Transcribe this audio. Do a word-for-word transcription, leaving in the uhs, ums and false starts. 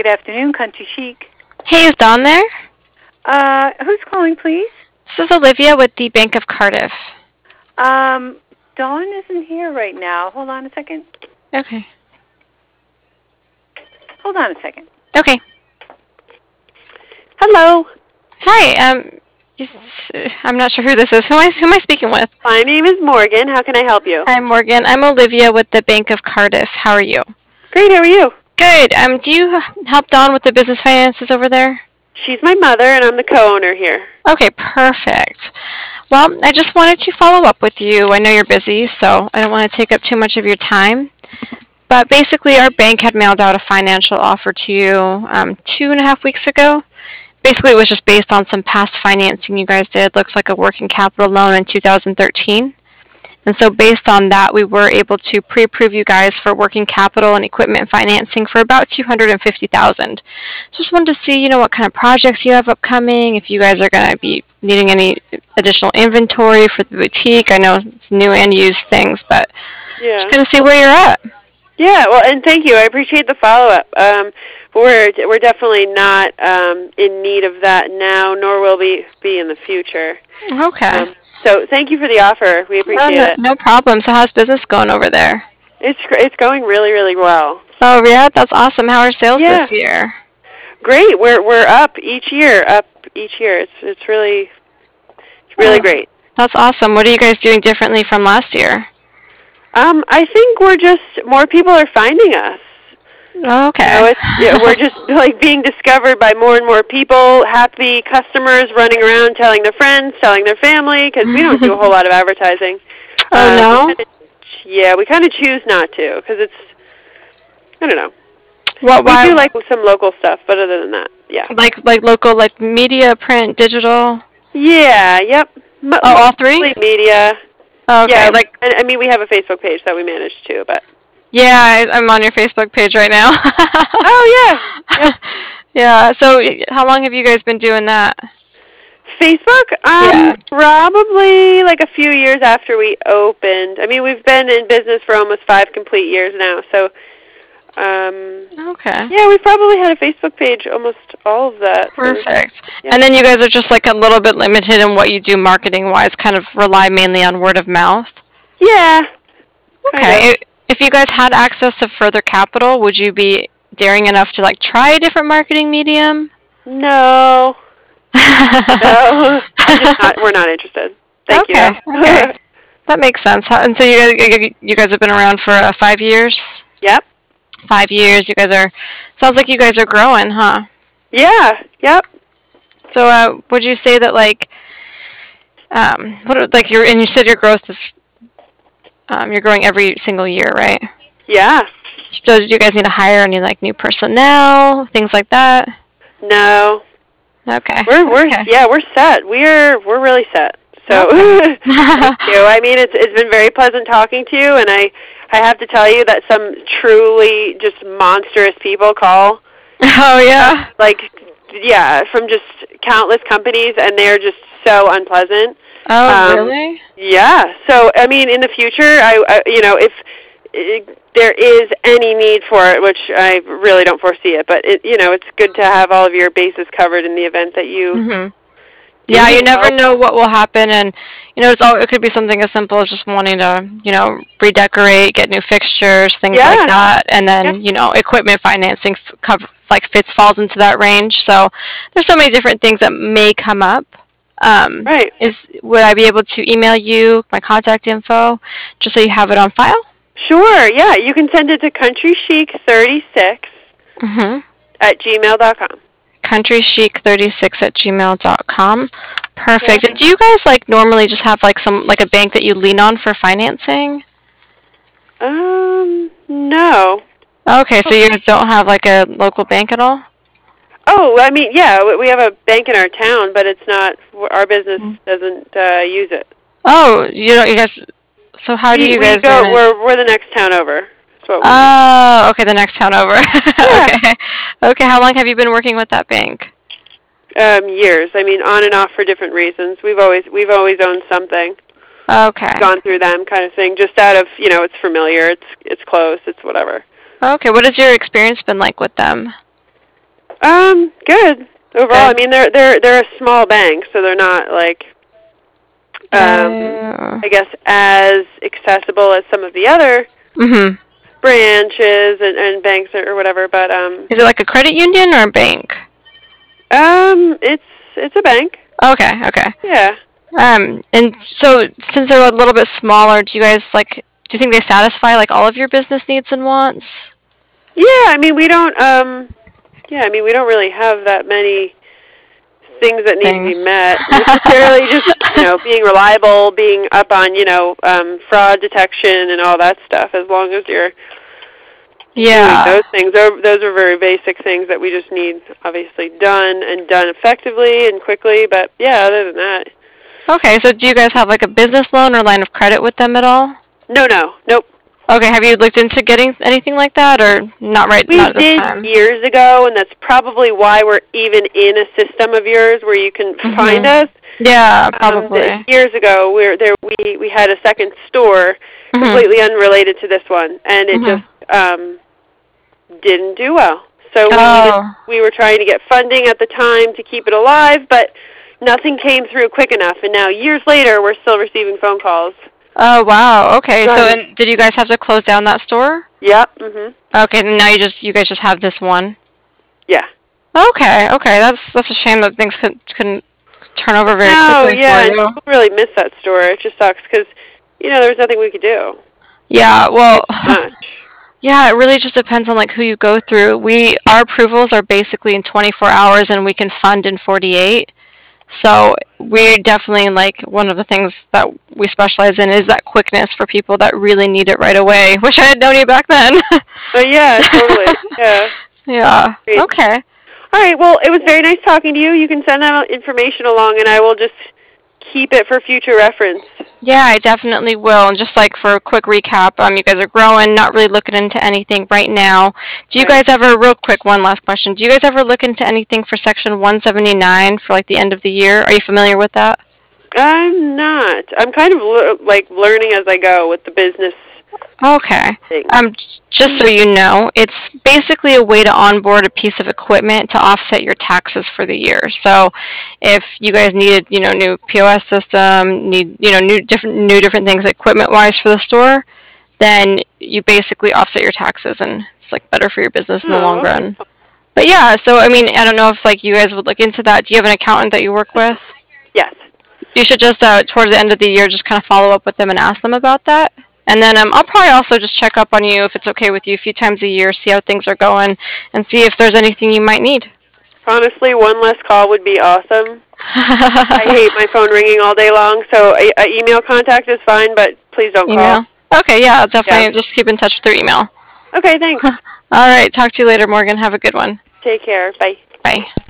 Good afternoon, Country Chic. Hey, is Dawn there? Uh, who's calling, please? This is Olivia with the Bank of Cardiff. Um, Dawn isn't here right now. Hold on a second. Okay. Hold on a second. Okay. Hello. Hi. Um, is- I'm not sure who this is. Who am I? Who am I speaking with? My name is Morgan. How can I help you? Hi, Morgan. I'm Olivia with the Bank of Cardiff. How are you? Great. How are you? Good. Um, do you help Dawn with the business finances over there? She's my mother, and I'm the co-owner here. Okay, perfect. Well, I just wanted to follow up with you. I know you're busy, so I don't want to take up too much of your time. But basically, our bank had mailed out a financial offer to you um, two and a half weeks ago. Basically, it was just based on some past financing you guys did. Looks like a working capital loan in two thousand thirteen. And so based on that, we were able to pre-approve you guys for working capital and equipment financing for about two hundred fifty thousand dollars. So just wanted to see, you know, what kind of projects you have upcoming, if you guys are going to be needing any additional inventory for the boutique. I know it's new and used things, but Yeah. just kind of see where you're at. Yeah. Well, and thank you. I appreciate the follow-up. Um, we're we're definitely not um, in need of that now, nor will we be in the future. Okay. Um, so thank you for the offer. We No, appreciate no, it. no problem. So how's business going over there? It's gr- it's going really really well. Oh, yeah, that's awesome. How are sales Yeah. this year? Great. We're we're up each year. Up each year. It's it's really it's really Oh. great. That's awesome. What are you guys doing differently from last year? Um, I think we're just more people are finding us. Oh, okay. You know, it's, yeah, we're just like being discovered by more and more people, happy customers running around telling their friends, telling their family, because we don't do a whole lot of advertising. Oh, Uh, no? we kinda, yeah, we kind of choose not to, because it's, I don't know. What? Why? We do like some local stuff, but other than that, yeah. Like like local, like media, print, digital. Yeah, yep. Mo- Oh, all three? mostly media. Oh, okay. Yeah, Like, and, I mean, we have a Facebook page that we manage too, but. yeah, I, I'm on your Facebook page right now. Oh, yeah. Yep. Yeah. So, how long have you guys been doing that? Facebook? Um, Yeah. Probably like a few years after we opened. I mean, we've been in business for almost five complete years now, so, um, Okay. yeah, we've probably had a Facebook page almost all of that. Perfect. Yeah. And then you guys are just like a little bit limited in what you do marketing wise, kind of rely mainly on word of mouth. Yeah. Okay. If you guys had access to further capital, would you be daring enough to like try a different marketing medium? No. No. I'm just not, we're not interested. Thank okay. you. Okay. That makes sense. How- And so you guys, you- you guys have been around for uh, five years. Yep. Five years. You guys are. Sounds like you guys are growing, huh? Yeah. Yep. So, uh, would you say that like, um, what are- like your and you said your growth is, um, you're growing every single year, right? Yeah. So, do you guys need to hire any like new personnel, things like that? No. Okay. We're we're okay. yeah, we're set. We're we're really set. So Okay. thank you. I mean, it's it's been very pleasant talking to you, and I I have to tell you that some truly just monstrous people call. Oh yeah. Like yeah, from just countless companies, and they're just so unpleasant. Oh Um, really? Yeah. So I mean, in the future, I, I you know if it, there is any need for it, which I really don't foresee it, but it, you know it's good to have all of your bases covered in the event that you. hmm Yeah, you never know what will happen, and you know it's all. It could be something as simple as just wanting to, you know, redecorate, get new fixtures, things Yeah. like that, and then Yeah. you know, equipment financing f- cover, like fits falls into that range. So there's so many different things that may come up. Um, Right. is would I be able to email you my contact info just so you have it on file? Sure, yeah. You can send it to country chic thirty-six Mm-hmm. at gmail dot com. country chic thirty-six at gmail dot com. Perfect. Yeah. And do you guys like normally just have like some like a bank that you lean on for financing? Um, no. Okay, so you guys don't have like a local bank at all? Oh, I mean, yeah, we- we have a bank in our town, but it's not, our business doesn't uh, use it. Oh, you don't. You guys. So how do We, you we guys go, manage? we're, we're the next town over. That's what we Oh, okay, the next town over. Yeah. Okay. Okay, how long have you been working with that bank? um, years. I mean, on and off for different reasons. We've always, we've always owned something, Okay. gone through them kind of thing, just out of, you know, it's familiar, it's, it's close, it's whatever. Okay, what has your experience been like with them? Um, good. Overall, Good. I mean, they're they're they're a small bank, so they're not like, um, Uh, I guess, as accessible as some of the other mhm. branches and, and banks or, or whatever. But um, Is it like a credit union or a bank? um, it's it's a bank. Okay, okay. Yeah. Um, and so since they're a little bit smaller, do you guys like? Do you think they satisfy like all of your business needs and wants? Yeah. I mean, we don't. Um, yeah. I mean, we don't really have that many things that need Things. to be met necessarily. Just you know, being reliable, being up on you know um, fraud detection and all that stuff. As long as you're Yeah. doing those things, those those are very basic things that we just need, obviously, done and done effectively and quickly. But yeah, other than that, Okay, so do you guys have like a business loan or line of credit with them at all? no, no, nope. Okay, have you looked into getting anything like that, or not right, We not at this did time? years ago, and that's probably why we're even in a system of yours where you can Mhm. find us. Yeah, Um, probably. th- years ago, we there we we had a second store Mhm. completely unrelated to this one, and it Mhm. just um, didn't do well. So we Oh. even, we were trying to get funding at the time to keep it alive, but nothing came through quick enough. And now years later, we're still receiving phone calls. Oh wow. Okay. So, Right. and did you guys have to close down that store? Yep. Mhm. Okay. Then now you just you guys just have this one. Yeah. Okay. Okay. That's that's a shame that things could couldn't turn over very No, quickly yeah, for and you. people really miss that store. It just sucks because, you know, there's nothing we could do. Yeah. Well. Much. Yeah, it really just depends on like who you go through. We our approvals are basically in twenty-four hours, and we can fund in forty-eight. So we definitely like one of the things that we specialize in is that quickness for people that really need it right away. Wish I had known you back then. But yeah, totally. Yeah. Yeah. Great. Okay. All right. Well, it was very nice talking to you. You can send that information along, and I will just keep it for future reference. Yeah, I definitely will. And just like for a quick recap, um, you guys are growing, not really looking into anything right now. Do you Right. guys ever, real quick, one last question. Do you guys ever look into anything for Section one seventy-nine for like the end of the year? Are you familiar with that? I'm not. I'm kind of le- like learning as I go with the business Okay. thing. Um, just so you know, it's basically a way to onboard a piece of equipment to offset your taxes for the year. So, if you guys needed, you know, new P O S system, need, you know, new different new different things equipment-wise for the store, then you basically offset your taxes, and it's like better for your business in the Oh, long okay. run. But yeah, so I mean, I don't know if like you guys would look into that. Do you have an accountant that you work with? Yes. You should just uh, towards the end of the year just kind of follow up with them and ask them about that. And then um, I'll probably also just check up on you if it's okay with you a few times a year, see how things are going, and see if there's anything you might need. Honestly, one less call would be awesome. I hate my phone ringing all day long, so a, a email contact is fine, but please don't Email? Okay, yeah, I'll definitely Yeah. just keep in touch through email. call. Okay, thanks. All right, talk to you later, Morgan. Have a good one. Take care. Bye. Bye.